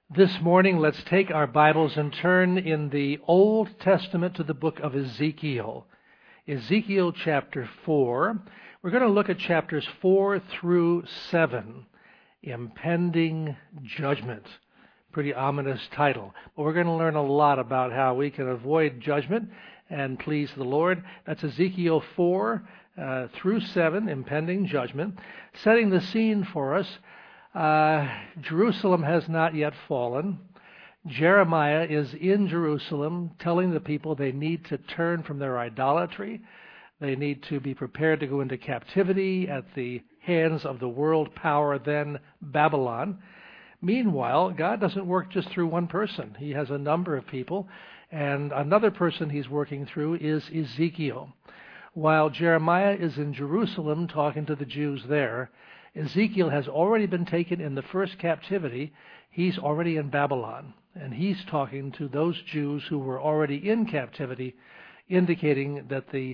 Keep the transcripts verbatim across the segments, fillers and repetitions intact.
This morning, let's take our Bibles and turn in the Old Testament to the book of Ezekiel. Ezekiel chapter four. We're going to look at chapters four through seven. Impending Judgment. Pretty ominous title. But we're going to learn a lot about how we can avoid judgment and please the Lord. That's Ezekiel four uh, through seven, Impending Judgment. Setting the scene for us. Uh, Jerusalem has not yet fallen. Jeremiah is in Jerusalem telling the people they need to turn from their idolatry. They need to be prepared to go into captivity at the hands of the world power, then Babylon. Meanwhile, God doesn't work just through one person. He has a number of people, and another person he's working through is Ezekiel. While Jeremiah is in Jerusalem talking to the Jews there, Ezekiel has already been taken in the first captivity. He's already in Babylon, and he's talking to those Jews who were already in captivity, indicating that the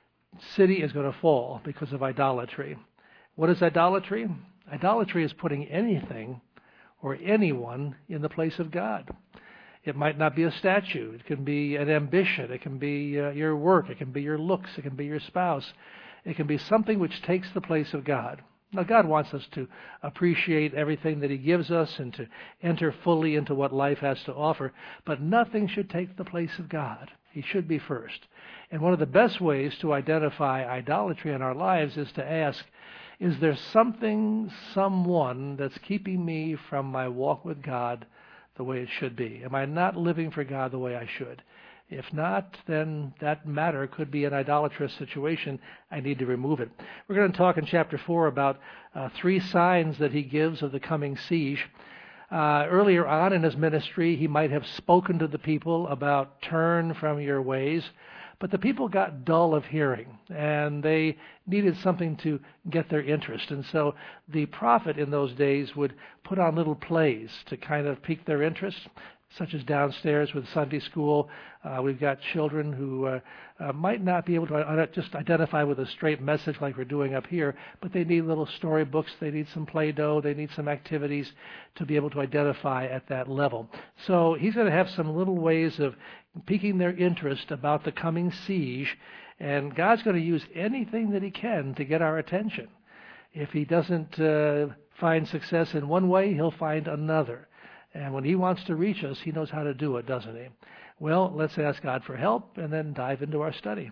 city is going to fall because of idolatry. What is idolatry? Idolatry is putting anything or anyone in the place of God. It might not be a statue. It can be an ambition. It can be uh, your work. It can be your looks. It can be your spouse. It can be something which takes the place of God. Now, God wants us to appreciate everything that He gives us and to enter fully into what life has to offer, but nothing should take the place of God. He should be first. And one of the best ways to identify idolatry in our lives is to ask, is there something, someone that's keeping me from my walk with God the way it should be? Am I not living for God the way I should? If not, then that matter could be an idolatrous situation. I need to remove it. We're going to talk in chapter four about uh, three signs that he gives of the coming siege. Uh, earlier on in his ministry, he might have spoken to the people about turn from your ways, but the people got dull of hearing, and they needed something to get their interest. And so the prophet in those days would put on little plays to kind of pique their interest, such as downstairs with Sunday school. Uh, we've got children who uh, uh, might not be able to uh, just identify with a straight message like we're doing up here, but they need little storybooks, they need some Play-Doh, they need some activities to be able to identify at that level. So he's going to have some little ways of piquing their interest about the coming siege, and God's going to use anything that He can to get our attention. If He doesn't uh, find success in one way, He'll find another. And when He wants to reach us, He knows how to do it, doesn't He? Well, let's ask God for help and then dive into our study.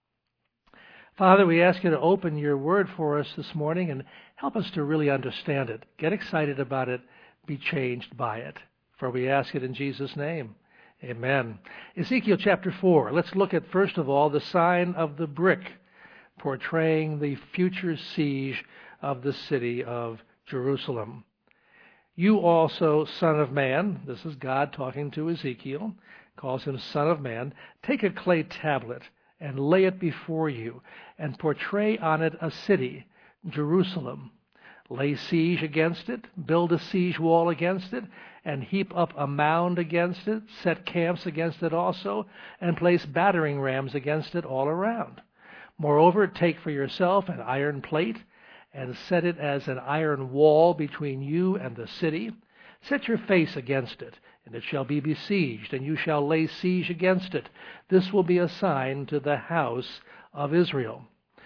Father, we ask You to open Your Word for us this morning and help us to really understand it. Get excited about it. Be changed by it. For we ask it in Jesus' name. Amen. Ezekiel chapter four. Let's look at, first of all, the sign of the brick, portraying the future siege of the city of Jerusalem. You also, son of man, this is God talking to Ezekiel, calls him son of man, take a clay tablet and lay it before you and portray on it a city, Jerusalem. Lay siege against it, build a siege wall against it, and heap up a mound against it, set camps against it also, and place battering rams against it all around. Moreover, take for yourself an iron plate, and set it as an iron wall between you and the city. Set your face against it, and it shall be besieged, and you shall lay siege against it. This will be a sign to the house of Israel.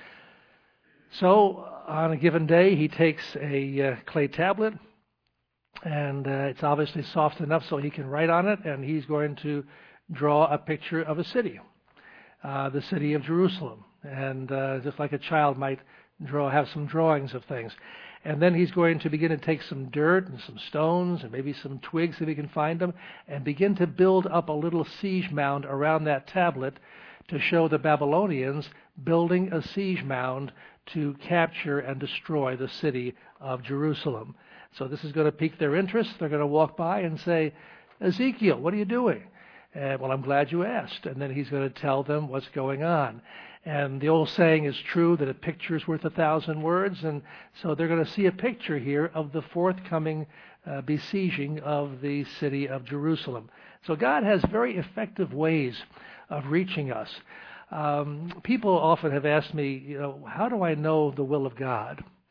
So, on a given day, he takes a uh, clay tablet, and uh, it's obviously soft enough so he can write on it, and he's going to draw a picture of a city, uh, the city of Jerusalem. And uh, just like a child might draw, have some drawings of things. And then he's going to begin to take some dirt and some stones and maybe some twigs if he can find them, and begin to build up a little siege mound around that tablet to show the Babylonians building a siege mound to capture and destroy the city of Jerusalem. So this is going to pique their interest. They're going to walk by and say, Ezekiel, what are you doing? Uh, well, I'm glad you asked. And then he's going to tell them what's going on. And the old saying is true that a picture is worth a thousand words. And so they're going to see a picture here of the forthcoming uh, besieging of the city of Jerusalem. So God has very effective ways of reaching us. Um, people often have asked me, you know, how do I know the will of God?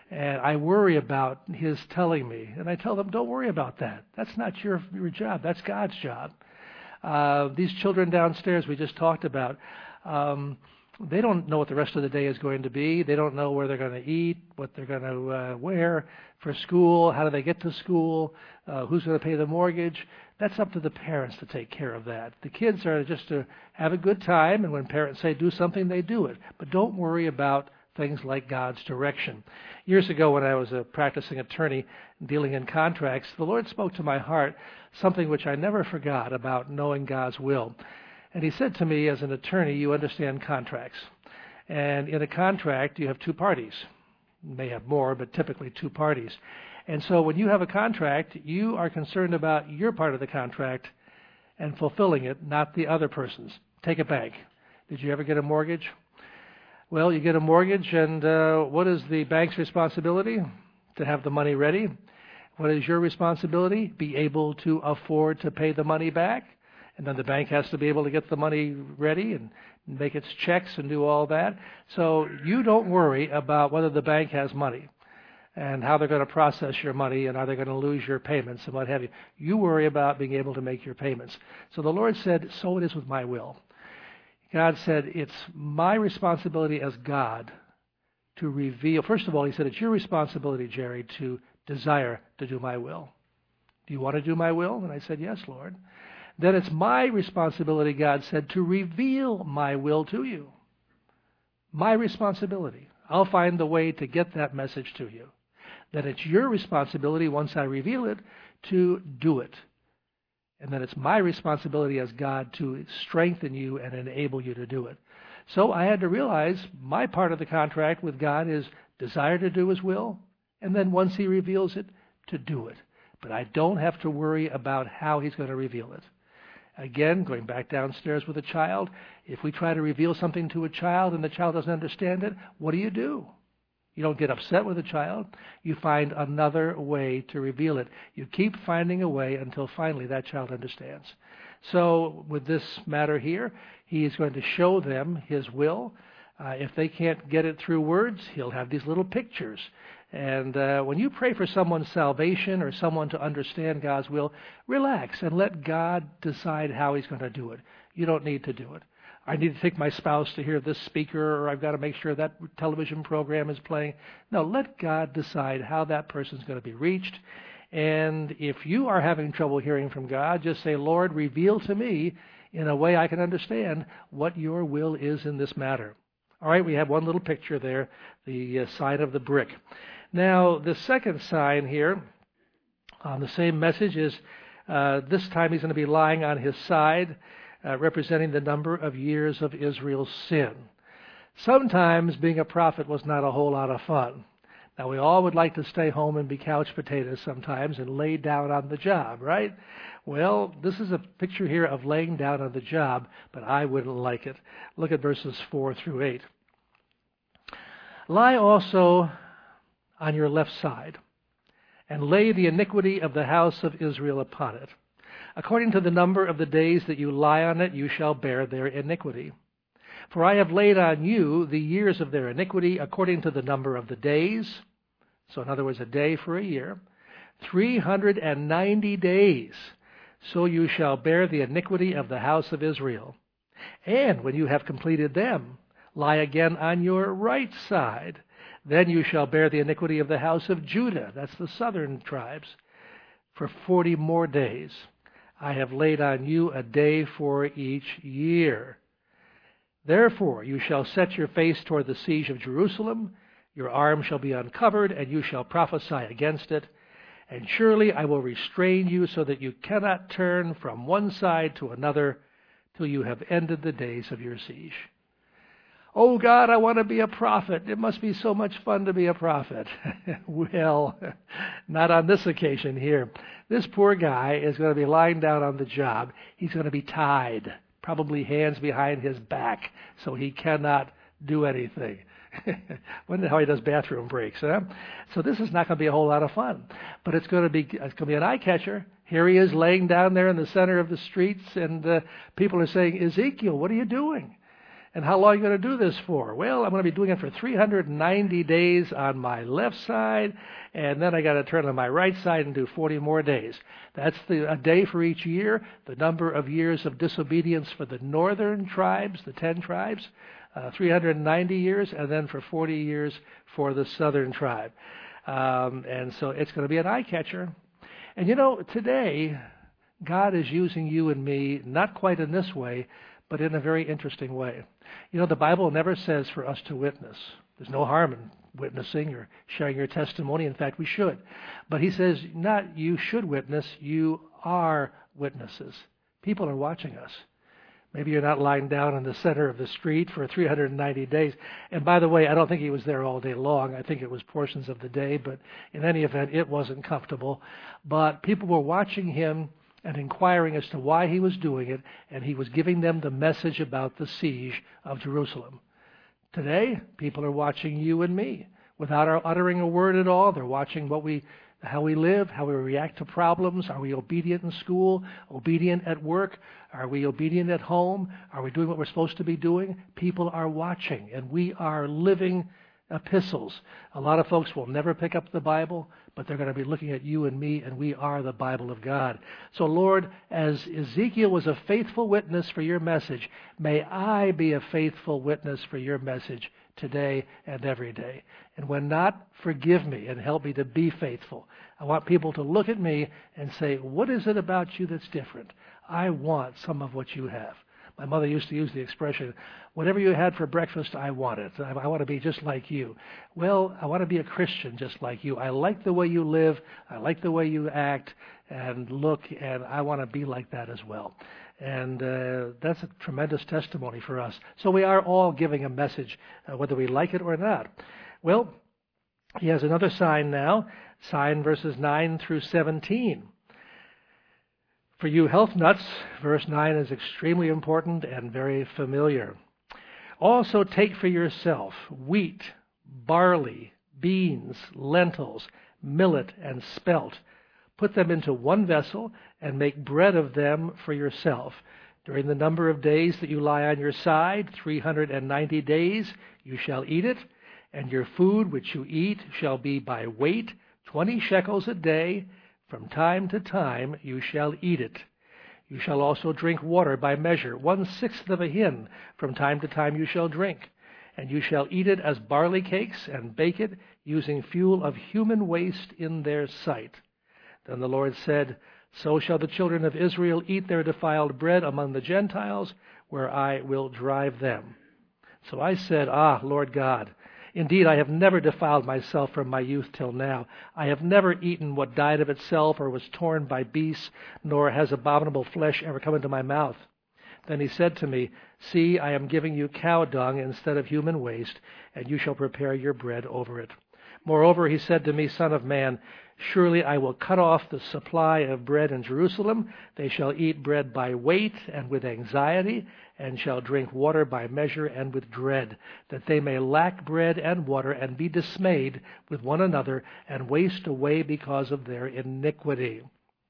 And I worry about his telling me. And I tell them, don't worry about that. That's not your, your job. That's God's job. Uh, these children downstairs we just talked about, um, they don't know what the rest of the day is going to be. They don't know where they're going to eat, what they're going to uh, wear for school, how do they get to school, uh, who's going to pay the mortgage. That's up to the parents to take care of that. The kids are just to have a good time, and when parents say do something, they do it. But don't worry about things like God's direction. Years ago when I was a practicing attorney dealing in contracts, the Lord spoke to my heart something which I never forgot about knowing God's will. And he said to me, as an attorney, you understand contracts. And in a contract, you have two parties. You may have more, but typically two parties. And so when you have a contract, you are concerned about your part of the contract and fulfilling it, not the other person's. Take a bank. Did you ever get a mortgage? Well, you get a mortgage, and uh, what is the bank's responsibility? To have the money ready. What is your responsibility? Be able to afford to pay the money back. And then the bank has to be able to get the money ready and make its checks and do all that. So you don't worry about whether the bank has money and how they're going to process your money and are they going to lose your payments and what have you. You worry about being able to make your payments. So the Lord said, so it is with my will. God said, it's my responsibility as God to reveal. First of all, he said, it's your responsibility, Jerry, to desire to do my will. Do you want to do my will? And I said, yes, Lord. Then it's my responsibility, God said, to reveal my will to you. My responsibility. I'll find the way to get that message to you. Then it's your responsibility, once I reveal it, to do it. And then it's my responsibility as God to strengthen you and enable you to do it. So I had to realize my part of the contract with God is desire to do his will, and then once he reveals it, to do it. But I don't have to worry about how he's going to reveal it. Again, going back downstairs with a child, if we try to reveal something to a child and the child doesn't understand it, what do you do? You don't get upset with a child. You find another way to reveal it. You keep finding a way until finally that child understands. So with this matter here, he is going to show them his will. Uh, if they can't get it through words, he'll have these little pictures. And uh, when you pray for someone's salvation or someone to understand God's will, relax and let God decide how he's going to do it. You don't need to do it. I need to take my spouse to hear this speaker, or I've got to make sure that television program is playing. No, let God decide how that person's going to be reached. And if you are having trouble hearing from God, just say, Lord, reveal to me in a way I can understand what your will is in this matter. All right, we have one little picture there, the uh, sign of the brick. Now, the second sign here on the same message is uh, this time he's going to be lying on his side, uh, representing the number of years of Israel's sin. Sometimes being a prophet was not a whole lot of fun. Now, we all would like to stay home and be couch potatoes sometimes and lay down on the job, right? Well, this is a picture here of laying down on the job, but I wouldn't like it. Look at verses four through eight. Lie also on your left side, and lay the iniquity of the house of Israel upon it. According to the number of the days that you lie on it, you shall bear their iniquity. For I have laid on you the years of their iniquity according to the number of the days. So in other words, a day for a year. Three hundred and ninety days. So you shall bear the iniquity of the house of Israel. And when you have completed them, lie again on your right side. Then you shall bear the iniquity of the house of Judah. That's the southern tribes. For forty more days. I have laid on you a day for each year. Therefore you shall set your face toward the siege of Jerusalem. Your arm shall be uncovered, and you shall prophesy against it. And surely I will restrain you so that you cannot turn from one side to another till you have ended the days of your siege. Oh God, I want to be a prophet. It must be so much fun to be a prophet. Well, not on this occasion here. This poor guy is going to be lying down on the job. He's going to be tied, probably hands behind his back, so he cannot do anything. Wonder how he does bathroom breaks, huh? So this is not going to be a whole lot of fun, but it's going to be it's going to be an eye catcher. Here he is laying down there in the center of the streets, and uh, people are saying, Ezekiel, what are you doing? And how long are you going to do this for? Well, I'm going to be doing it for three hundred ninety days on my left side, and then I got to turn on my right side and do forty more days. That's the, a day for each year. The number of years of disobedience for the northern tribes, the ten tribes, uh, three hundred ninety years, and then for forty years for the southern tribe. Um, and so it's going to be an eye catcher. And you know, today, God is using you and me, not quite in this way, but in a very interesting way. You know, the Bible never says for us to witness. There's no harm in witnessing or sharing your testimony. In fact, we should. But he says, not you should witness, you are witnesses. People are watching us. Maybe you're not lying down in the center of the street for three hundred ninety days. And by the way, I don't think he was there all day long. I think it was portions of the day. But in any event, it wasn't comfortable. But people were watching him and inquiring as to why he was doing it, and he was giving them the message about the siege of Jerusalem. Today, people are watching you and me without our uttering a word at all. They're watching what we, how we live, how we react to problems. Are we obedient in school, obedient at work? Are we obedient at home? Are we doing what we're supposed to be doing? People are watching, and we are living epistles. A lot of folks will never pick up the Bible, but they're going to be looking at you and me, and we are the Bible of God. So, Lord, as Ezekiel was a faithful witness for your message, may I be a faithful witness for your message today and every day. And when not, forgive me and help me to be faithful. I want people to look at me and say, what is it about you that's different? I want some of what you have. My mother used to use the expression, whatever you had for breakfast, I want it. I, I want to be just like you. Well, I want to be a Christian just like you. I like the way you live. I like the way you act and look, and I want to be like that as well. And uh, that's a tremendous testimony for us. So we are all giving a message, uh, whether we like it or not. Well, he has another sign now, sign verses nine through seventeen. For you health nuts, verse nine is extremely important and very familiar. Also take for yourself wheat, barley, beans, lentils, millet, and spelt. Put them into one vessel and make bread of them for yourself. During the number of days that you lie on your side, three hundred ninety days, you shall eat it, and your food which you eat shall be by weight, twenty shekels a day. From time to time you shall eat it. You shall also drink water by measure, one-sixth of a hin. From time to time you shall drink. And you shall eat it as barley cakes, and bake it, using fuel of human waste in their sight. Then the Lord said, So shall the children of Israel eat their defiled bread among the Gentiles, where I will drive them. So I said, Ah, Lord God, indeed, I have never defiled myself from my youth till now. I have never eaten what died of itself or was torn by beasts, nor has abominable flesh ever come into my mouth. Then he said to me, See, I am giving you cow dung instead of human waste, and you shall prepare your bread over it. Moreover, he said to me, Son of man, surely I will cut off the supply of bread in Jerusalem. They shall eat bread by weight and with anxiety, and shall drink water by measure and with dread, that they may lack bread and water and be dismayed with one another and waste away because of their iniquity.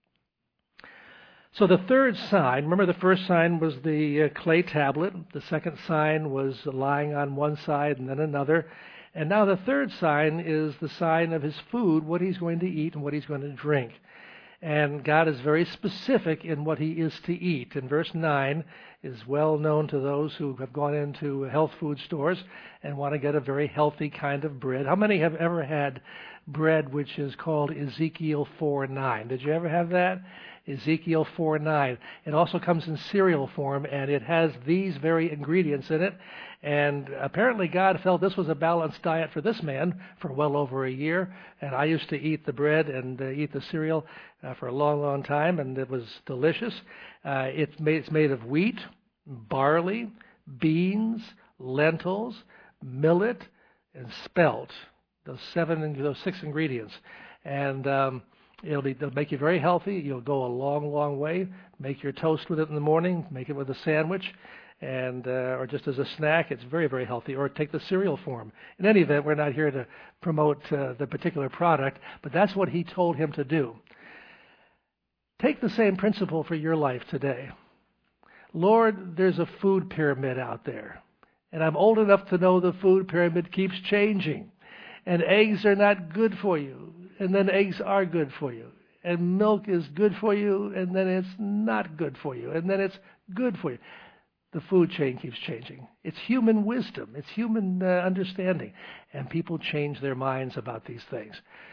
So the third sign, remember the first sign was the uh, clay tablet. The second sign was lying on one side and then another. And now the third sign is the sign of his food, what he's going to eat and what he's going to drink. And God is very specific in what he is to eat. In verse nine is well known to those who have gone into health food stores and want to get a very healthy kind of bread. How many have ever had bread which is called Ezekiel four nine? Did you ever have that? Ezekiel four nine. It also comes in cereal form, and it has these very ingredients in it. And apparently God felt this was a balanced diet for this man for well over a year. And I used to eat the bread and uh, eat the cereal uh, for a long, long time, and it was delicious. Uh, it's, made, it's made of wheat, barley, beans, lentils, millet, and spelt. Those seven, those six ingredients. And um, It'll, be, it'll make you very healthy. You'll go a long, long way. Make your toast with it in the morning. Make it with a sandwich, and uh, or just as a snack. It's very, very healthy. Or take the cereal form. In any event, we're not here to promote uh, the particular product, but that's what he told him to do. Take the same principle for your life today. Lord, there's a food pyramid out there. And I'm old enough to know the food pyramid keeps changing. And eggs are not good for you. And then eggs are good for you. And milk is good for you, and then it's not good for you. And then it's good for you. The food chain keeps changing. It's human wisdom. It's human uh, understanding. And people change their minds about these things.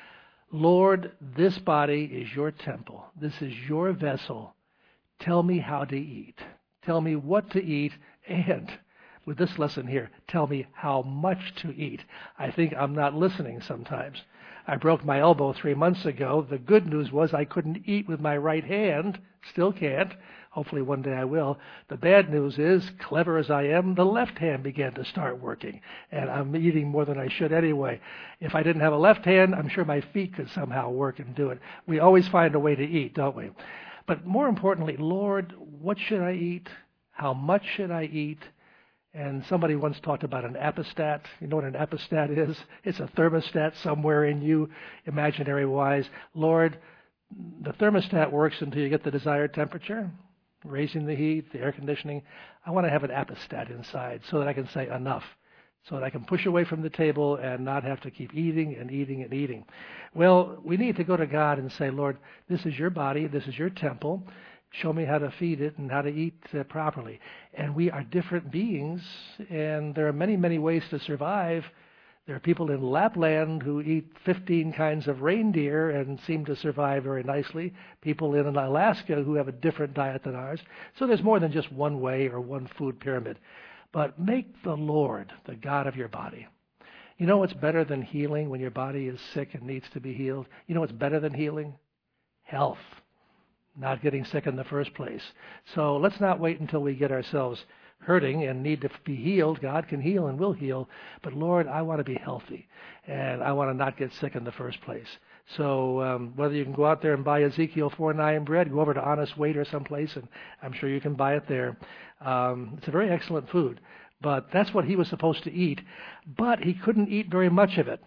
Lord, this body is your temple. This is your vessel. Tell me how to eat. Tell me what to eat. And with this lesson here, tell me how much to eat. I think I'm not listening sometimes. I broke my elbow three months ago. The good news was I couldn't eat with my right hand. Still can't. Hopefully one day I will. The bad news is, clever as I am, the left hand began to start working. And I'm eating more than I should anyway. If I didn't have a left hand, I'm sure my feet could somehow work and do it. We always find a way to eat, don't we? But more importantly, Lord, what should I eat? How much should I eat? And somebody once talked about an apostat. You know what an apostat is? It's a thermostat somewhere in you, imaginary-wise. Lord, the thermostat works until you get the desired temperature, raising the heat, the air conditioning. I want to have an apostat inside so that I can say enough, so that I can push away from the table and not have to keep eating and eating and eating. Well, we need to go to God and say, Lord, this is your body, this is your temple. Show me how to feed it and how to eat uh, properly. And we are different beings, and there are many, many ways to survive. There are people in Lapland who eat fifteen kinds of reindeer and seem to survive very nicely. People in Alaska who have a different diet than ours. So there's more than just one way or one food pyramid. But make the Lord the God of your body. You know what's better than healing when your body is sick and needs to be healed? You know what's better than healing? Health. Not getting sick in the first place. So let's not wait until we get ourselves hurting and need to be healed. God can heal and will heal. But Lord, I want to be healthy. And I want to not get sick in the first place. So um, whether you can go out there and buy Ezekiel four nine bread, go over to Honest Weight or someplace, and I'm sure you can buy it there. Um, it's a very excellent food. But that's what he was supposed to eat. But he couldn't eat very much of it.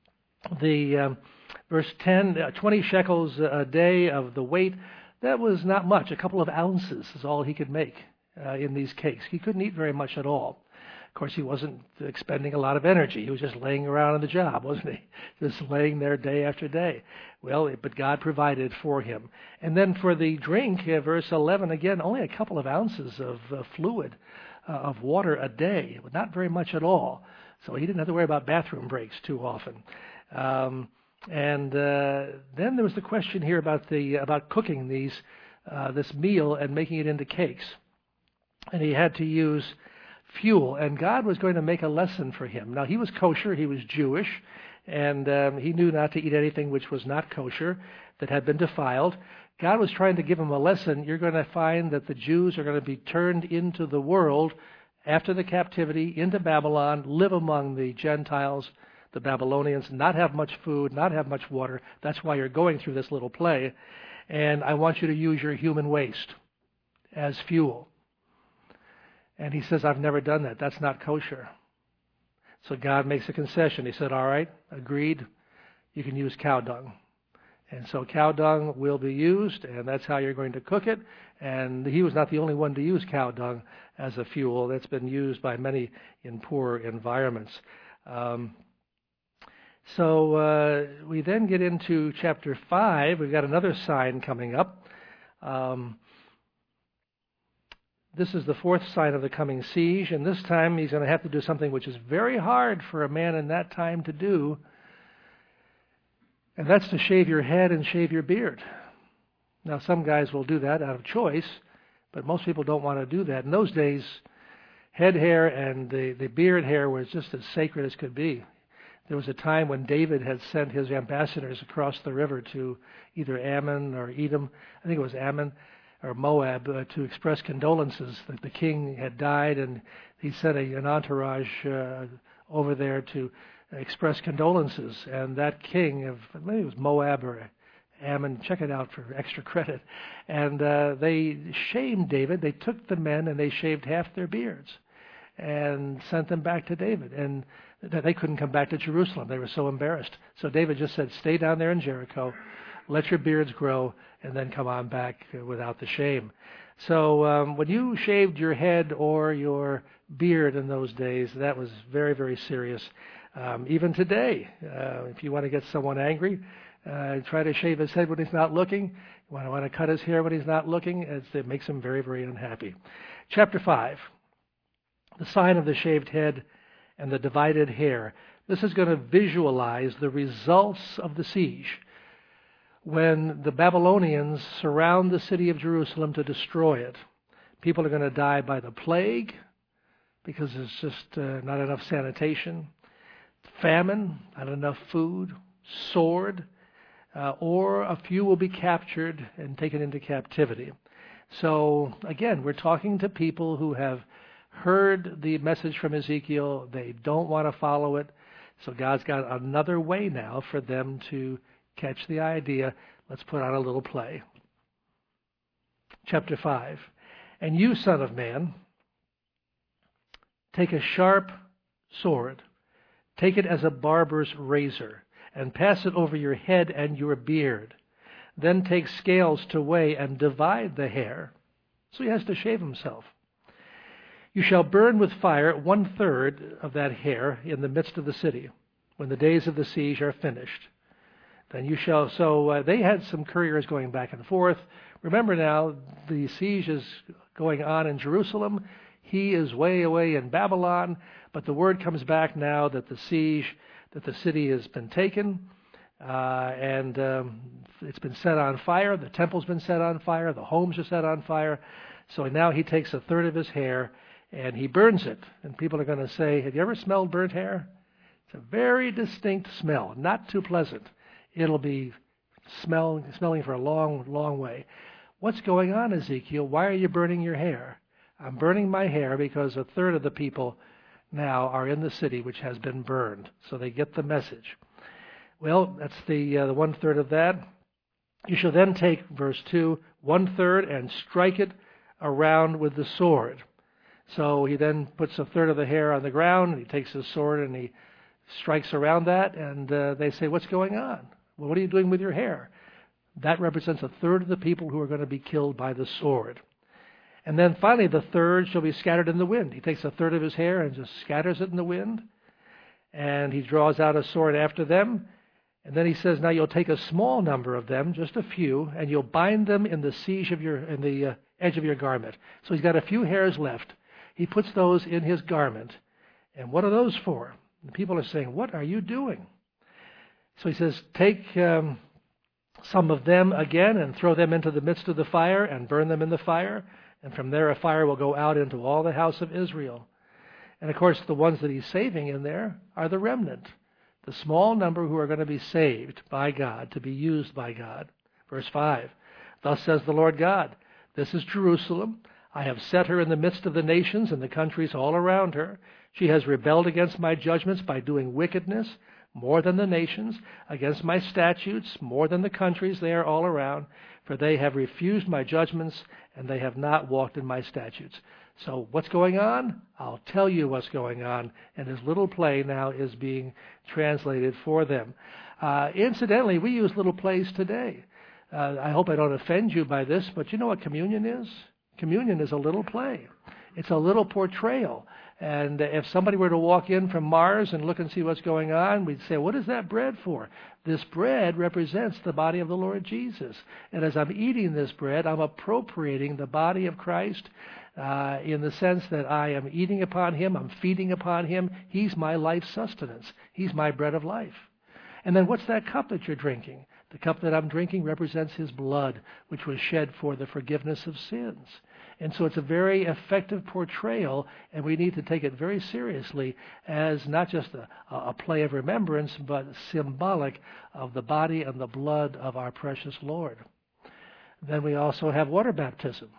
The um, verse ten, uh, twenty shekels a day of the weight, that was not much. A couple of ounces is all he could make uh, in these cakes. He couldn't eat very much at all. Of course, he wasn't expending a lot of energy. He was just laying around on the job, wasn't he? Just laying there day after day. Well, but God provided for him. And then for the drink, uh, verse eleven, again, only a couple of ounces of uh, fluid, uh, of water a day. Not very much at all. So he didn't have to worry about bathroom breaks too often. Um, And uh, then there was the question here about the about cooking these uh, this meal and making it into cakes. And he had to use fuel. And God was going to make a lesson for him. Now, he was kosher. He was Jewish. And um, he knew not to eat anything which was not kosher, that had been defiled. God was trying to give him a lesson. You're going to find that the Jews are going to be turned into the world after the captivity, into Babylon, live among the Gentiles, the Babylonians, not have much food, not have much water. That's why you're going through this little play. And I want you to use your human waste as fuel. And he says, I've never done that. That's not kosher. So God makes a concession. He said, all right, agreed. You can use cow dung. And so cow dung will be used, and that's how you're going to cook it. And he was not the only one to use cow dung as a fuel. That's been used by many in poor environments. Um, So uh, we then get into chapter five. We've got another sign coming up. Um, this is the fourth sign of the coming siege, and this time he's going to have to do something which is very hard for a man in that time to do, and that's to shave your head and shave your beard. Now, some guys will do that out of choice, but most people don't want to do that. In those days, head hair and the, the beard hair was just as sacred as could be. There was a time when David had sent his ambassadors across the river to either Ammon or Edom, I think it was Ammon or Moab, uh, to express condolences that the king had died, and he sent a, an entourage uh, over there to express condolences. And that king of, maybe it was Moab or Ammon, check it out for extra credit, and uh, they shamed David. They took the men and they shaved half their beards and sent them back to David. And that they couldn't come back to Jerusalem. They were so embarrassed. So David just said, stay down there in Jericho, let your beards grow, and then come on back without the shame. So um, when you shaved your head or your beard in those days. That was very, very serious. Um, even today, uh, if you want to get someone angry, uh, try to shave his head when he's not looking. You want to, want to cut his hair when he's not looking. It's, it makes him very, very unhappy. Chapter five, the sign of the shaved head and the divided hair. This is going to visualize the results of the siege. When the Babylonians surround the city of Jerusalem to destroy it, people are going to die by the plague because there's just uh, not enough sanitation, famine, not enough food, sword, uh, or a few will be captured and taken into captivity. So, again, we're talking to people who have heard the message from Ezekiel. They don't want to follow it. So God's got another way now for them to catch the idea. Let's put on a little play. Chapter five. And you, son of man, take a sharp sword, take it as a barber's razor, and pass it over your head and your beard. Then take scales to weigh and divide the hair. So he has to shave himself. You shall burn with fire one-third of that hair in the midst of the city, when the days of the siege are finished. Then you shall, so uh, they had some couriers going back and forth. Remember now, the siege is going on in Jerusalem. He is way away in Babylon, but the word comes back now that the siege, that the city has been taken, uh, and um, it's been set on fire. The temple's been set on fire. The homes are set on fire. So now he takes a third of his hair and he burns it. And people are going to say, have you ever smelled burnt hair? It's a very distinct smell, not too pleasant. It'll be smell, smelling for a long, long way. What's going on, Ezekiel? Why are you burning your hair? I'm burning my hair because a third of the people now are in the city which has been burned. So they get the message. Well, that's the, uh, the one-third of that. You shall then take, verse two, one-third and strike it around with the sword. So he then puts a third of the hair on the ground, and he takes his sword and he strikes around that, and uh, they say, what's going on? Well, what are you doing with your hair? That represents a third of the people who are going to be killed by the sword. And then finally, the third shall be scattered in the wind. He takes a third of his hair and just scatters it in the wind, and he draws out a sword after them. And then he says, now you'll take a small number of them, just a few, and you'll bind them in the siege of your, in the uh, edge of your garment. So he's got a few hairs left. He puts those in his garment. And what are those for? And people are saying, what are you doing? So he says, take um, some of them again and throw them into the midst of the fire and burn them in the fire. And from there a fire will go out into all the house of Israel. And of course the ones that he's saving in there are the remnant, the small number who are going to be saved by God, to be used by God. Verse five, thus says the Lord God, this is Jerusalem. I have set her in the midst of the nations and the countries all around her. She has rebelled against my judgments by doing wickedness more than the nations, against my statutes more than the countries they are all around, for they have refused my judgments and they have not walked in my statutes. So what's going on? I'll tell you what's going on. And his little play now is being translated for them. Uh, incidentally, we use little plays today. Uh, I hope I don't offend you by this, but you know what communion is? Communion is a little play. It's a little portrayal. And if somebody were to walk in from Mars and look and see what's going on, we'd say, what is that bread for? This bread represents the body of the Lord Jesus. And as I'm eating this bread, I'm appropriating the body of Christ uh, in the sense that I am eating upon him, I'm feeding upon him. He's my life sustenance. He's my bread of life. And then what's that cup that you're drinking? The cup that I'm drinking represents his blood, which was shed for the forgiveness of sins. And so it's a very effective portrayal, and we need to take it very seriously as not just a, a play of remembrance, but symbolic of the body and the blood of our precious Lord. Then we also have water baptism.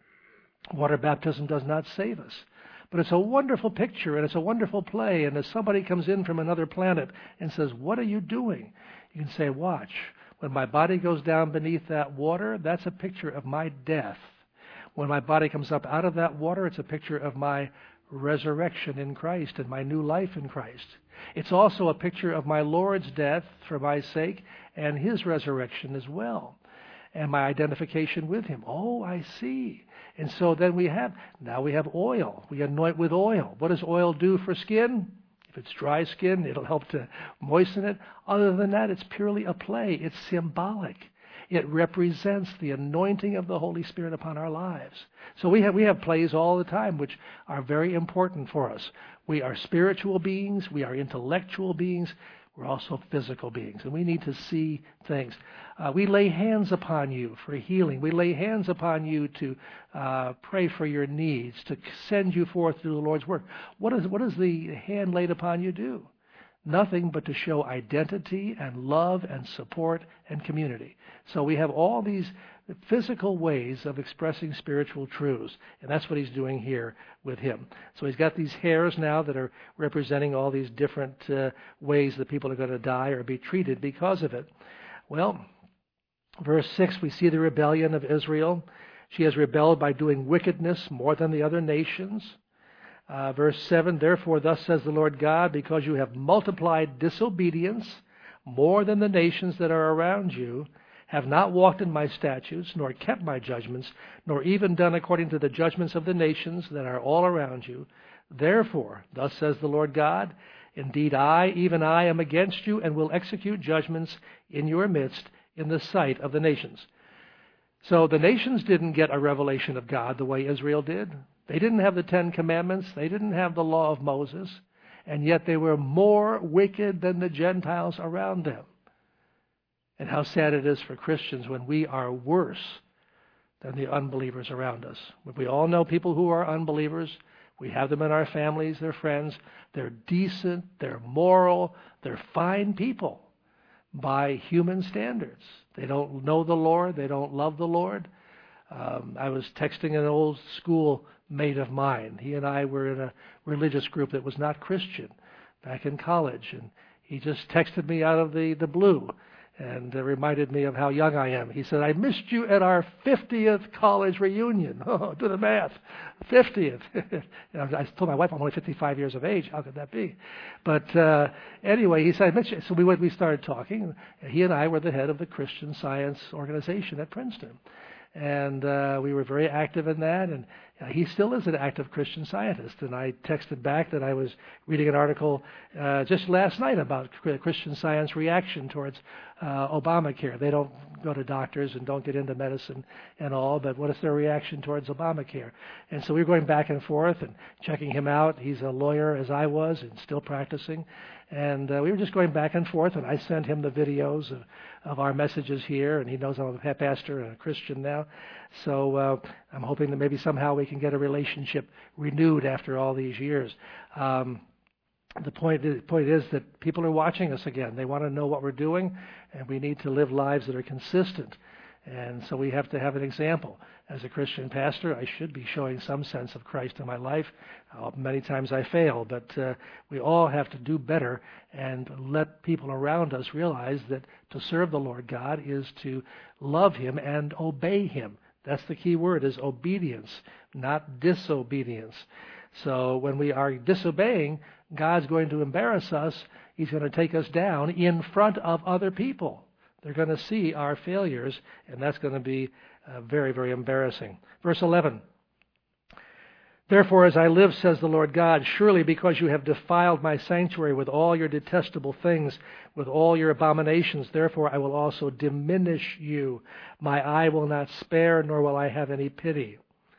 Water baptism does not save us. But it's a wonderful picture, and it's a wonderful play. And as somebody comes in from another planet and says, what are you doing? You can say, watch. When my body goes down beneath that water, that's a picture of my death. When my body comes up out of that water, it's a picture of my resurrection in Christ and my new life in Christ. It's also a picture of my Lord's death for my sake and his resurrection as well. and my identification with him. Oh, I see. And so then we have, now we have oil. We anoint with oil. What does oil do for skin? If it's dry skin, it'll help to moisten it. Other than that, it's purely a play. It's symbolic. It represents the anointing of the Holy Spirit upon our lives. So we have we have plays all the time which are very important for us. We are spiritual beings. We are intellectual beings. We're also physical beings, and we need to see things. Uh, we lay hands upon you for healing. We lay hands upon you to uh, pray for your needs, to send you forth to do the Lord's work. What is what does the hand laid upon you do? Nothing but to show identity and love and support and community. So we have all these physical ways of expressing spiritual truths, and that's what he's doing here with him. So he's got these hairs now that are representing all these different uh, ways that people are going to die or be treated because of it. Well, verse six, we see the rebellion of Israel. She has rebelled by doing wickedness more than the other nations. Uh, verse seven, therefore thus says the Lord God, because you have multiplied disobedience more than the nations that are around you, have not walked in my statutes, nor kept my judgments, nor even done according to the judgments of the nations that are all around you. Therefore, thus says the Lord God, indeed I, even I, am against you, and will execute judgments in your midst in the sight of the nations. So the nations didn't get a revelation of God the way Israel did. They didn't have the Ten Commandments. They didn't have the law of Moses. And yet they were more wicked than the Gentiles around them. And how sad it is for Christians when we are worse than the unbelievers around us. We all know people who are unbelievers. We have them in our families, they're friends. They're decent, they're moral, they're fine people by human standards. They don't know the Lord, they don't love the Lord. Um, I was texting an old school mate of mine. He and I were in a religious group that was not Christian back in college, and he just texted me out of the, the blue. And uh, reminded me of how young I am. He said, I missed you at our fiftieth college reunion. Oh, do the math. fiftieth. And I told my wife I'm only fifty-five years of age. How could that be? But uh, anyway, he said, I missed you. So we went, we started talking. He and I were the head of the Christian Science organization at Princeton. And uh, we were very active in that. And uh, he still is an active Christian Scientist. And I texted back that I was reading an article uh, just last night about Christian Science reaction towards uh, Obamacare. They don't go to doctors and don't get into medicine and all, but what is their reaction towards Obamacare? And so we were going back and forth and checking him out. He's a lawyer, as I was, and still practicing. And uh, we were just going back and forth, and I sent him the videos of, of our messages here, and he knows I'm a pastor and a Christian now. So uh, I'm hoping that maybe somehow we can get a relationship renewed after all these years. Um, the point is, point is that people are watching us again. They want to know what we're doing, and we need to live lives that are consistent. And so we have to have an example. As a Christian pastor, I should be showing some sense of Christ in my life. Uh, many times I fail, but uh, we all have to do better and let people around us realize that to serve the Lord God is to love Him and obey Him. That's the key word, is obedience, not disobedience. So when we are disobeying, God's going to embarrass us. He's going to take us down in front of other people. They're going to see our failures, and that's going to be uh, very, very embarrassing. Verse eleven. Therefore, as I live, says the Lord God, surely because you have defiled my sanctuary with all your detestable things, with all your abominations, therefore I will also diminish you. My eye will not spare, nor will I have any pity.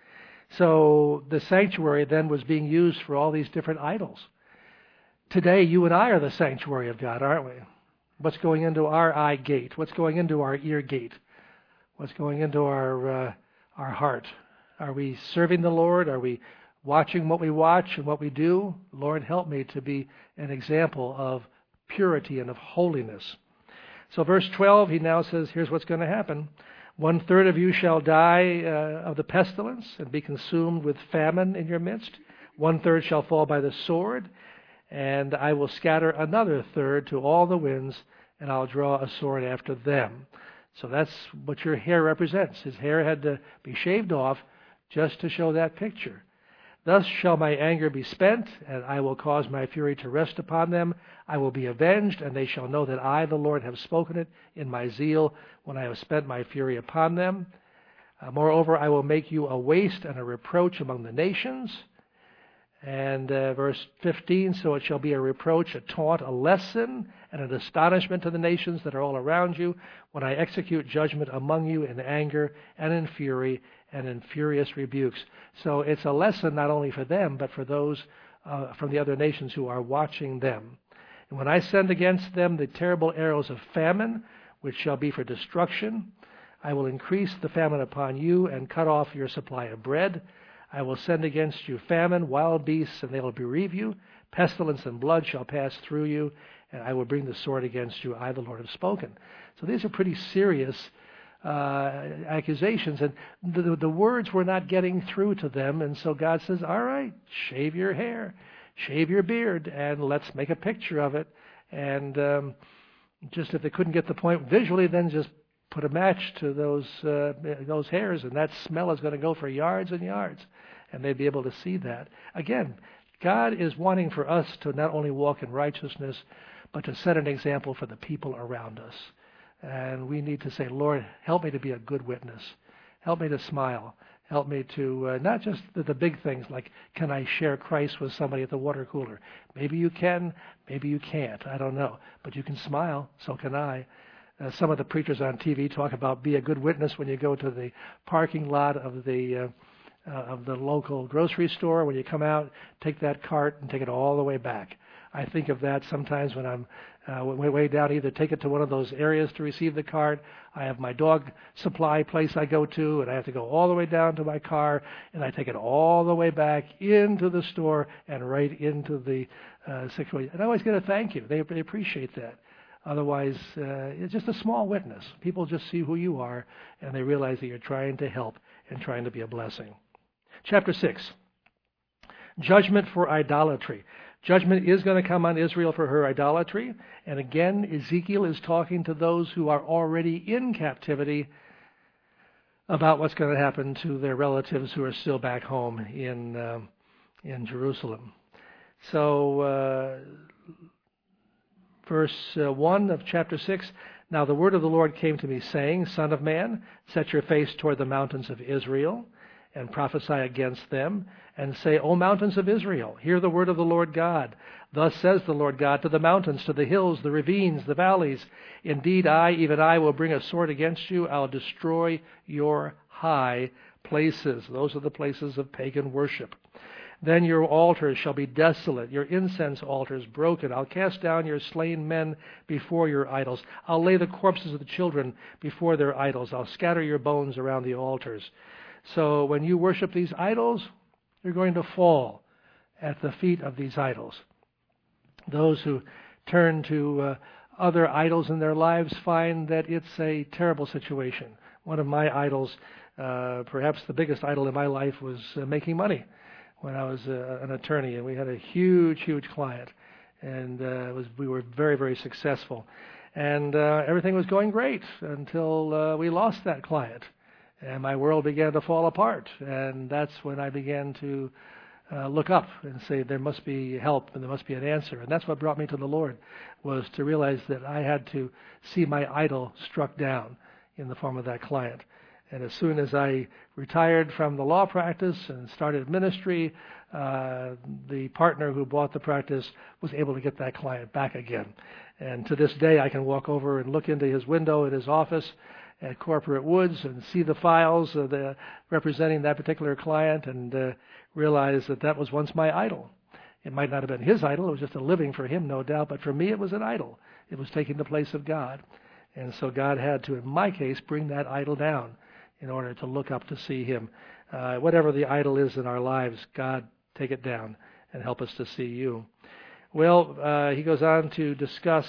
So the sanctuary then was being used for all these different idols. Today, you and I are the sanctuary of God, aren't we? What's going into our eye gate? What's going into our ear gate? What's going into our uh, our heart? Are we serving the Lord? Are we watching what we watch and what we do? Lord, help me to be an example of purity and of holiness. So verse twelve, he now says, here's what's going to happen. One third of you shall die uh, of the pestilence and be consumed with famine in your midst. One third shall fall by the sword. And I will scatter another third to all the winds, and I'll draw a sword after them. So that's what your hair represents. His hair had to be shaved off just to show that picture. Thus shall my anger be spent, and I will cause my fury to rest upon them. I will be avenged, and they shall know that I, the Lord, have spoken it in my zeal when I have spent my fury upon them. Uh, moreover, I will make you a waste and a reproach among the nations. And uh, verse fifteen, so it shall be a reproach, a taunt, a lesson, and an astonishment to the nations that are all around you, when I execute judgment among you in anger and in fury and in furious rebukes. So it's a lesson not only for them, but for those uh, from the other nations who are watching them. And when I send against them the terrible arrows of famine, which shall be for destruction, I will increase the famine upon you and cut off your supply of bread. I will send against you famine, wild beasts, and they will bereave you. Pestilence and blood shall pass through you, and I will bring the sword against you. I, the Lord, have spoken. So these are pretty serious uh, accusations, and the, the words were not getting through to them. And so God says, all right, shave your hair, shave your beard, and let's make a picture of it. And um, just if they couldn't get the point visually, then just put a match to those uh, those hairs, and that smell is going to go for yards and yards, and they'd be able to see that. Again, God is wanting for us to not only walk in righteousness, but to set an example for the people around us. And we need to say, Lord, help me to be a good witness. Help me to smile. Help me to, uh, not just the, the big things like, can I share Christ with somebody at the water cooler? Maybe you can, maybe you can't, I don't know. But you can smile, so can I. Uh, some of the preachers on T V talk about be a good witness when you go to the parking lot of the uh, uh, of the local grocery store. When you come out, take that cart and take it all the way back. I think of that sometimes when I'm uh, way, way down. Either take it to one of those areas to receive the cart. I have my dog supply place I go to, and I have to go all the way down to my car, and I take it all the way back into the store and right into the uh, situation. And I always get a thank you. They, they appreciate that. Otherwise, uh, it's just a small witness. People just see who you are, and they realize that you're trying to help and trying to be a blessing. Chapter six, judgment for idolatry. Judgment is going to come on Israel for her idolatry. And again, Ezekiel is talking to those who are already in captivity about what's going to happen to their relatives who are still back home in, uh, in Jerusalem. So, uh, Verse uh, one of chapter six, now the word of the Lord came to me, saying, Son of man, set your face toward the mountains of Israel, and prophesy against them, and say, O mountains of Israel, hear the word of the Lord God. Thus says the Lord God to the mountains, to the hills, the ravines, the valleys, indeed I, even I, will bring a sword against you. I'll destroy your high places. Those are the places of pagan worship. Then your altars shall be desolate, your incense altars broken. I'll cast down your slain men before your idols. I'll lay the corpses of the children before their idols. I'll scatter your bones around the altars. So when you worship these idols, you're going to fall at the feet of these idols. Those who turn to uh, other idols in their lives find that it's a terrible situation. One of my idols, uh, perhaps the biggest idol in my life, was uh, making money. When I was uh, an attorney, and we had a huge, huge client, and uh, it was we were very, very successful, and uh, everything was going great until uh, we lost that client, and my world began to fall apart, and that's when I began to uh, look up and say there must be help and there must be an answer, and that's what brought me to the Lord, was to realize that I had to see my idol struck down in the form of that client. And as soon as I retired from the law practice and started ministry, uh, the partner who bought the practice was able to get that client back again. And to this day, I can walk over and look into his window in his office at Corporate Woods and see the files of the, representing that particular client, and uh, realize that that was once my idol. It might not have been his idol. It was just a living for him, no doubt. But for me, it was an idol. It was taking the place of God. And so God had to, in my case, bring that idol down in order to look up to see him. Uh, whatever the idol is in our lives, God, take it down and help us to see you. Well, uh, he goes on to discuss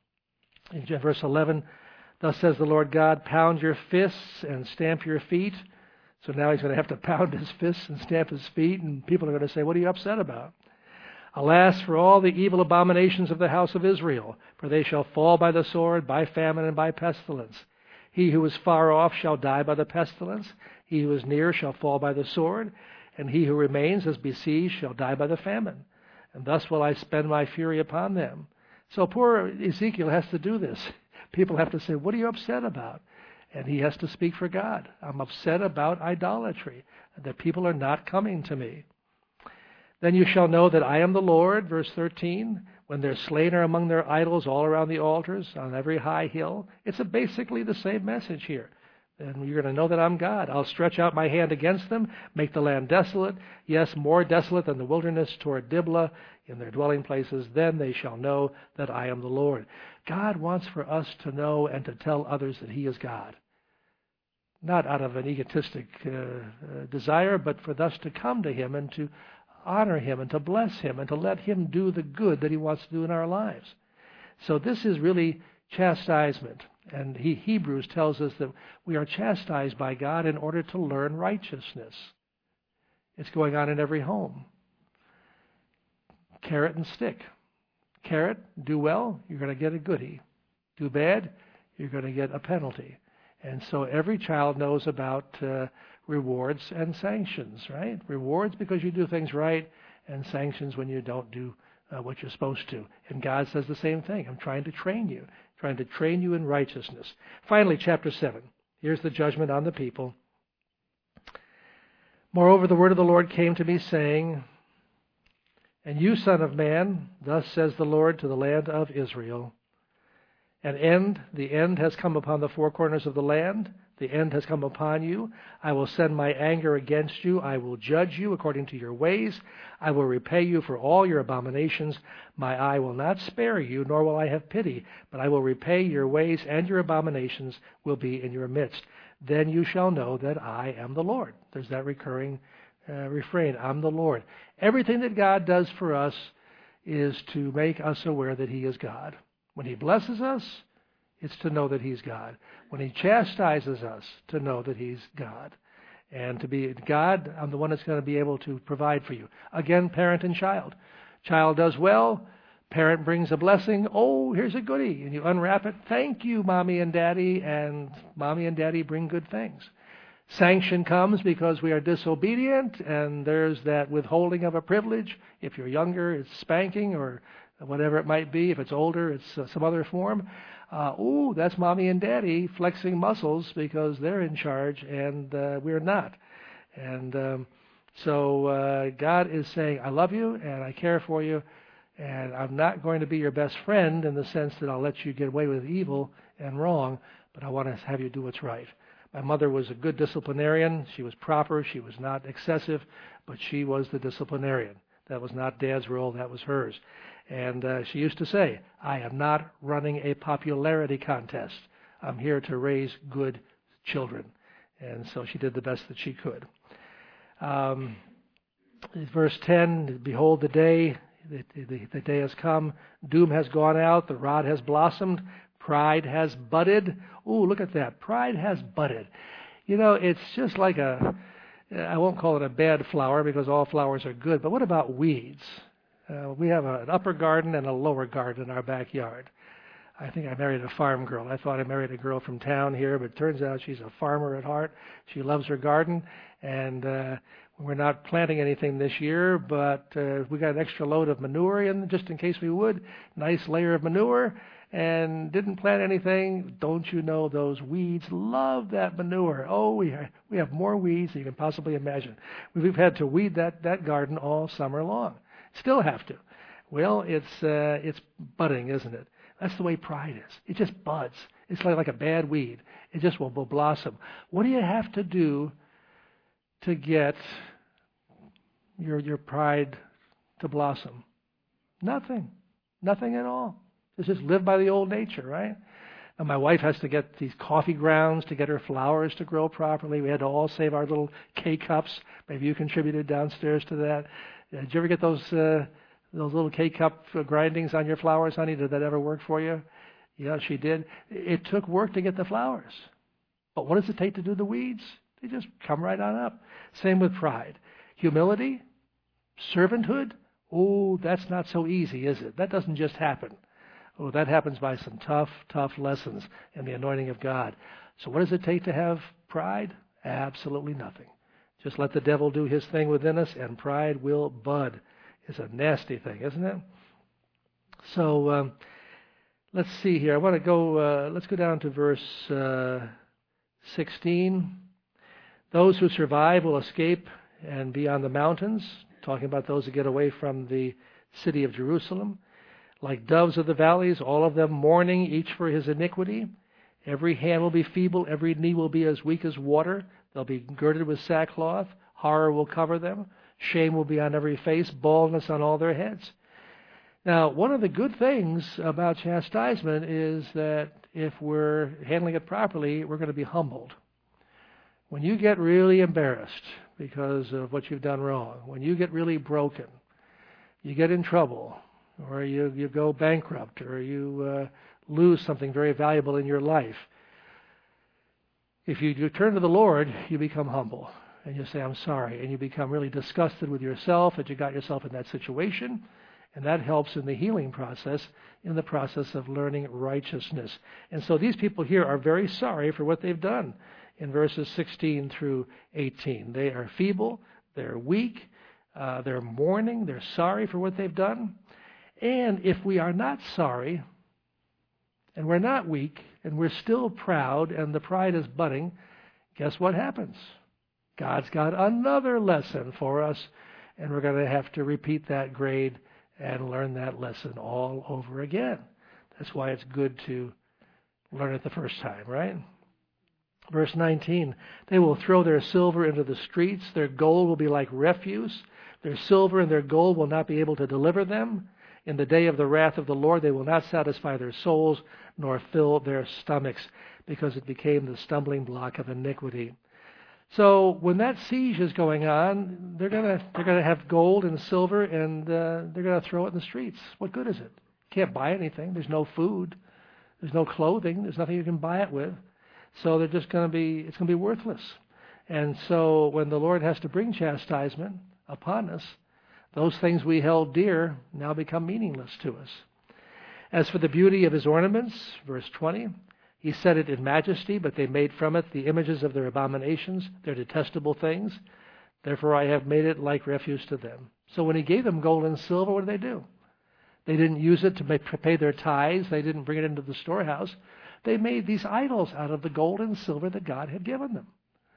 in verse eleven, thus says the Lord God, pound your fists and stamp your feet. So now he's going to have to pound his fists and stamp his feet, and people are going to say, what are you upset about? Alas, for all the evil abominations of the house of Israel, for they shall fall by the sword, by famine, and by pestilence. He who is far off shall die by the pestilence. He who is near shall fall by the sword. and he who remains as besieged shall die by the famine. And thus will I spend my fury upon them. So poor Ezekiel has to do this. People have to say, what are you upset about? And he has to speak for God. I'm upset about idolatry, that people are not coming to me. Then you shall know that I am the Lord, verse thirteen, when their slain are among their idols all around the altars, on every high hill. It's a basically the same message here. And you're going to know that I'm God. I'll stretch out my hand against them, make the land desolate, yes, more desolate than the wilderness toward Diblah in their dwelling places. Then they shall know that I am the Lord. God wants for us to know and to tell others that he is God. Not out of an egotistic uh, uh, desire, but for us to come to him and to honor him and to bless him and to let him do the good that he wants to do in our lives. So this is really chastisement. And he, Hebrews tells us that we are chastised by God in order to learn righteousness. It's going on in every home. Carrot and stick. Carrot, do well, you're going to get a goodie. Do bad, you're going to get a penalty. And so every child knows about uh, rewards and sanctions, right? Rewards because you do things right, and sanctions when you don't do uh, what you're supposed to. And God says the same thing. I'm trying to train you, trying to train you in righteousness. Finally, chapter seven. Here's the judgment on the people. Moreover, the word of the Lord came to me, saying, And you, son of man, thus says the Lord to the land of Israel, An end, the end has come upon the four corners of the land. The end has come upon you. I will send my anger against you. I will judge you according to your ways. I will repay you for all your abominations. My eye will not spare you, nor will I have pity, but I will repay your ways, and your abominations will be in your midst. Then you shall know that I am the Lord. There's that recurring uh, refrain, I'm the Lord. Everything that God does for us is to make us aware that he is God. When he blesses us, it's to know that he's God. When he chastises us, to know that he's God. And to be God, I'm the one that's going to be able to provide for you. Again, parent and child. Child does well. Parent brings a blessing. Oh, here's a goodie. And you unwrap it. Thank you, Mommy and Daddy. And Mommy and Daddy bring good things. Sanction comes because we are disobedient, and there's that withholding of a privilege. If you're younger, it's spanking or whatever it might be. If it's older, it's uh, some other form. Uh, ooh, that's Mommy and Daddy flexing muscles because they're in charge and uh, we're not. And um, so uh, God is saying, I love you and I care for you, and I'm not going to be your best friend in the sense that I'll let you get away with evil and wrong, but I want to have you do what's right. My mother was a good disciplinarian. She was proper. She was not excessive, but she was the disciplinarian. That was not Dad's role. That was hers. And uh, she used to say, I am not running a popularity contest. I'm here to raise good children. And so she did the best that she could. Um, verse ten, behold the day, the, the, the day has come. Doom has gone out. The rod has blossomed. Pride has budded. Ooh, look at that. Pride has budded. You know, it's just like a, I won't call it a bad flower because all flowers are good, but what about weeds? Uh, we have a, an upper garden and a lower garden in our backyard. I think I married a farm girl. I thought I married a girl from town here, but it turns out she's a farmer at heart. She loves her garden, and uh, we're not planting anything this year, but uh, we got an extra load of manure in just in case we would. Nice layer of manure, and didn't plant anything. Don't you know those weeds love that manure? Oh, we are, we have more weeds than you can possibly imagine. We've had to weed that, that garden all summer long. Still have to. Well, it's uh, it's budding, isn't it? That's the way pride is. It just buds. It's like, like a bad weed. It just will, will blossom. What do you have to do to get your your pride to blossom? Nothing. Nothing at all. It's just live by the old nature, right? And my wife has to get these coffee grounds to get her flowers to grow properly. We had to all save our little K-cups. Maybe you contributed downstairs to that. Uh, did you ever get those uh, those little K-cup grindings on your flowers, honey? Did that ever work for you? Yeah, she did. It took work to get the flowers. But what does it take to do the weeds? They just come right on up. Same with pride. Humility, servanthood, oh, that's not so easy, is it? That doesn't just happen. Oh, that happens by some tough, tough lessons in the anointing of God. So what does it take to have pride? Absolutely nothing. Just let the devil do his thing within us, and pride will bud. It's a nasty thing, isn't it? So um, let's see here. I want to go, uh, let's go down to verse uh, sixteen. Those who survive will escape and be on the mountains, talking about those who get away from the city of Jerusalem. Like doves of the valleys, all of them mourning, each for his iniquity. Every hand will be feeble, every knee will be as weak as water. They'll be girded with sackcloth. Horror will cover them. Shame will be on every face, baldness on all their heads. Now, one of the good things about chastisement is that if we're handling it properly, we're going to be humbled. When you get really embarrassed because of what you've done wrong, when you get really broken, you get in trouble, or you, you go bankrupt, or you uh, lose something very valuable in your life, if you, you turn to the Lord, you become humble. And you say, I'm sorry. And you become really disgusted with yourself that you got yourself in that situation. And that helps in the healing process, in the process of learning righteousness. And so these people here are very sorry for what they've done in verses sixteen through eighteen. They are feeble, they're weak, uh, they're mourning, they're sorry for what they've done. And if we are not sorry, and we're not weak, and we're still proud, and the pride is budding, guess what happens? God's got another lesson for us, and we're going to have to repeat that grade and learn that lesson all over again. That's why it's good to learn it the first time, right? Verse nineteen, they will throw their silver into the streets. Their gold will be like refuse. Their silver and their gold will not be able to deliver them. In the day of the wrath of the Lord, they will not satisfy their souls, nor fill their stomachs, because it became the stumbling block of iniquity. So when that siege is going on, they're gonna they're gonna have gold and silver, and uh, they're gonna throw it in the streets. What good is it? Can't buy anything. There's no food. There's no clothing. There's nothing you can buy it with. So they're just gonna be it's gonna be worthless. And so when the Lord has to bring chastisement upon us, those things we held dear now become meaningless to us. As for the beauty of his ornaments, verse twenty. He set it in majesty, but they made from it the images of their abominations, their detestable things. Therefore I have made it like refuse to them. So when he gave them gold and silver, what did they do? They didn't use it to make, pay their tithes. They didn't bring it into the storehouse. They made these idols out of the gold and silver that God had given them.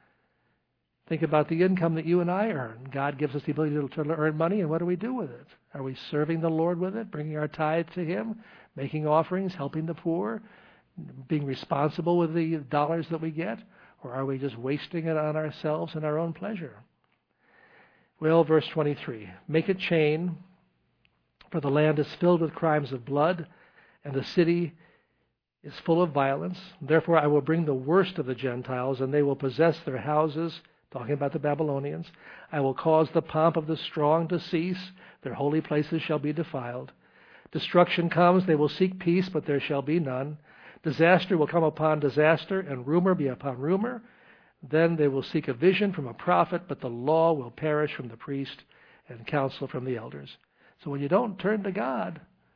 Think about the income that you and I earn. God gives us the ability to, to earn money, and what do we do with it? Are we serving the Lord with it, bringing our tithe to him, making offerings, helping the poor, being responsible with the dollars that we get? Or are we just wasting it on ourselves and our own pleasure? Well, verse twenty-three, make a chain, for the land is filled with crimes of blood, and the city is full of violence. Therefore I will bring the worst of the Gentiles, and they will possess their houses, talking about the Babylonians. I will cause the pomp of the strong to cease. Their holy places shall be defiled. Destruction comes, they will seek peace, but there shall be none. Disaster will come upon disaster, and rumor be upon rumor. Then they will seek a vision from a prophet, but the law will perish from the priest, and counsel from the elders. So when you don't turn to God,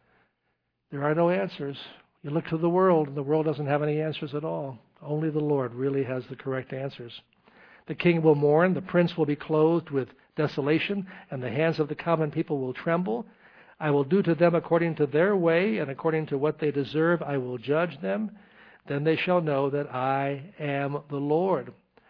there are no answers. You look to the world, and the world doesn't have any answers at all. Only the Lord really has the correct answers. The king will mourn, the prince will be clothed with desolation, and the hands of the common people will tremble. I will do to them according to their way, and according to what they deserve I will judge them. Then they shall know that I am the Lord.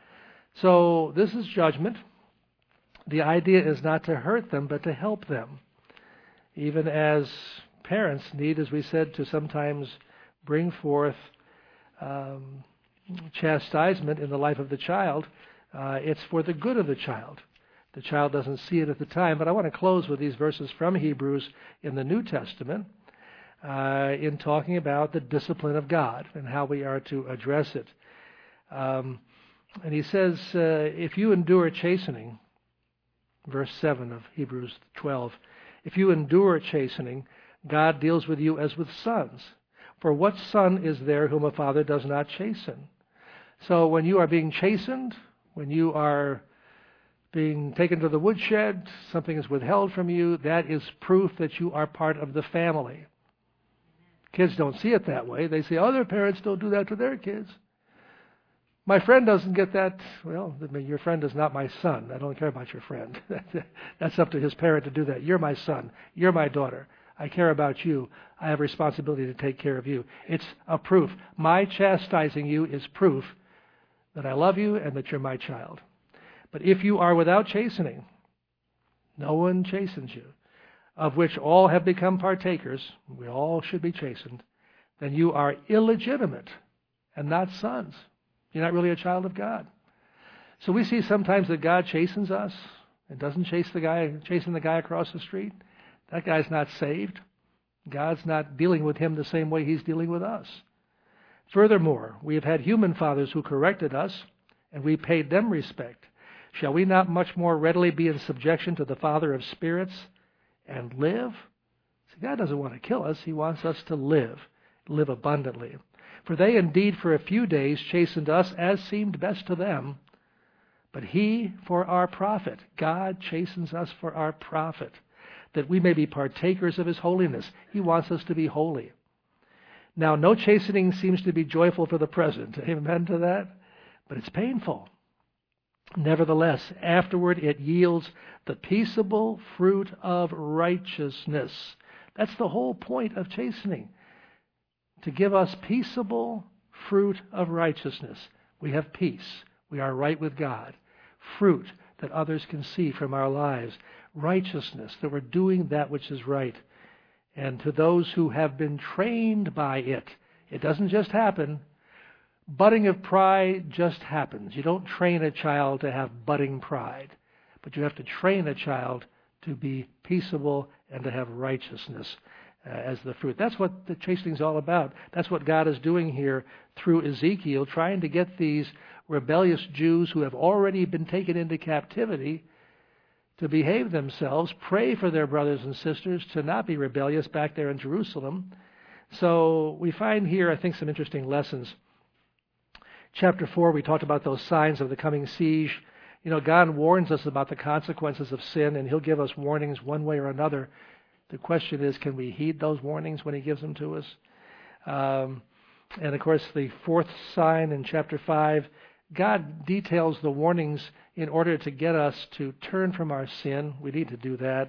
So this is judgment. The idea is not to hurt them, but to help them. Even as parents need, as we said, to sometimes bring forth um, chastisement in the life of the child, uh, it's for the good of the child. The child doesn't see it at the time, but I want to close with these verses from Hebrews in the New Testament uh, in talking about the discipline of God and how we are to address it. Um, and he says, uh, if you endure chastening, verse seven of Hebrews twelve, if you endure chastening, God deals with you as with sons. For what son is there whom a father does not chasten? So when you are being chastened, when you are being taken to the woodshed, something is withheld from you, that is proof that you are part of the family. Kids don't see it that way. They say, other parents don't do that to their kids. My friend doesn't get that. Well, I mean, your friend is not my son. I don't care about your friend. That's up to his parent to do that. You're my son. You're my daughter. I care about you. I have a responsibility to take care of you. It's a proof. My chastising you is proof that I love you and that you're my child. But if you are without chastening, no one chastens you, of which all have become partakers, we all should be chastened, then you are illegitimate and not sons. You're not really a child of God. So we see sometimes that God chastens us and doesn't chase the guy, chasing the guy across the street. That guy's not saved. God's not dealing with him the same way he's dealing with us. Furthermore, we have had human fathers who corrected us, and we paid them respect. Shall we not much more readily be in subjection to the Father of spirits and live? See, God doesn't want to kill us. He wants us to live, live abundantly. For they indeed for a few days chastened us as seemed best to them, but he for our profit. God chastens us for our profit, that we may be partakers of his holiness. He wants us to be holy. Now, no chastening seems to be joyful for the present. Amen to that? But it's painful. Nevertheless, afterward it yields the peaceable fruit of righteousness. That's the whole point of chastening, to give us peaceable fruit of righteousness. We have peace. We are right with God. Fruit that others can see from our lives. Righteousness, that we're doing that which is right. And to those who have been trained by it, it doesn't just happen. Budding of pride just happens. You don't train a child to have budding pride, but you have to train a child to be peaceable and to have righteousness uh, as the fruit. That's what the chastening is all about. That's what God is doing here through Ezekiel, trying to get these rebellious Jews who have already been taken into captivity to behave themselves, pray for their brothers and sisters to not be rebellious back there in Jerusalem. So we find here, I think, some interesting lessons. Chapter four, we talked about those signs of the coming siege. You know, God warns us about the consequences of sin, and he'll give us warnings one way or another. The question is, can we heed those warnings when he gives them to us? Um, and, of course, the fourth sign in chapter five, God details the warnings in order to get us to turn from our sin. We need to do that.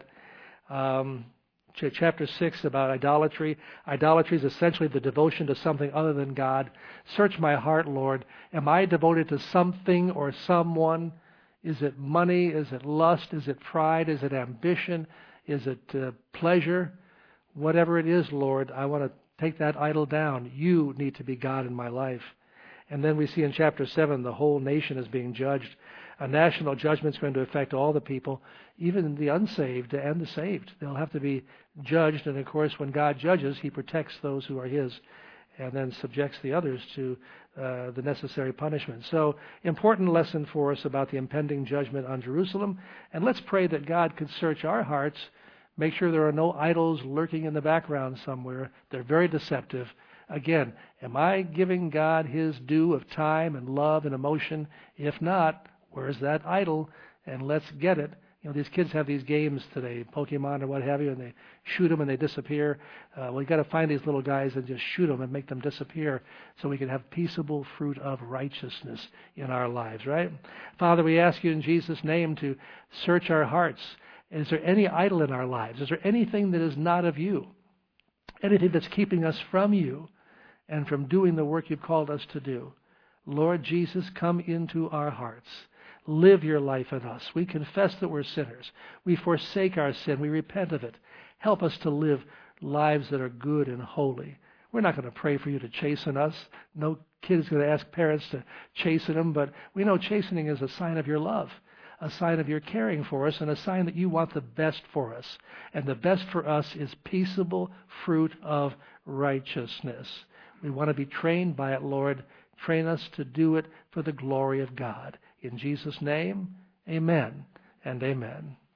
Um, ch- chapter six about idolatry. Idolatry is essentially the devotion to something other than God. Search my heart, Lord. Am I devoted to something or someone? Is it money? Is it lust? Is it pride? Is it ambition? Is it uh, pleasure? Whatever it is, Lord, I want to take that idol down. You need to be God in my life. And then we see in chapter seven, the whole nation is being judged. A national judgment is going to affect all the people, even the unsaved and the saved. They'll have to be judged. And, of course, when God judges, he protects those who are his and then subjects the others to uh, the necessary punishment. So, important lesson for us about the impending judgment on Jerusalem. And let's pray that God could search our hearts, make sure there are no idols lurking in the background somewhere. They're very deceptive. Again, am I giving God his due of time and love and emotion? If not, where's that idol? And let's get it. You know, these kids have these games today, Pokemon or what have you, and they shoot them and they disappear. Uh, well, you've got to find these little guys and just shoot them and make them disappear so we can have peaceable fruit of righteousness in our lives, right? Father, we ask you in Jesus' name to search our hearts. Is there any idol in our lives? Is there anything that is not of you? Anything that's keeping us from you and from doing the work you've called us to do? Lord Jesus, come into our hearts. Live your life in us. We confess that we're sinners. We forsake our sin. We repent of it. Help us to live lives that are good and holy. We're not going to pray for you to chasten us. No kid is going to ask parents to chasten them, but we know chastening is a sign of your love, a sign of your caring for us, and a sign that you want the best for us. And the best for us is peaceable fruit of righteousness. We want to be trained by it, Lord. Train us to do it for the glory of God. In Jesus' name, amen and amen.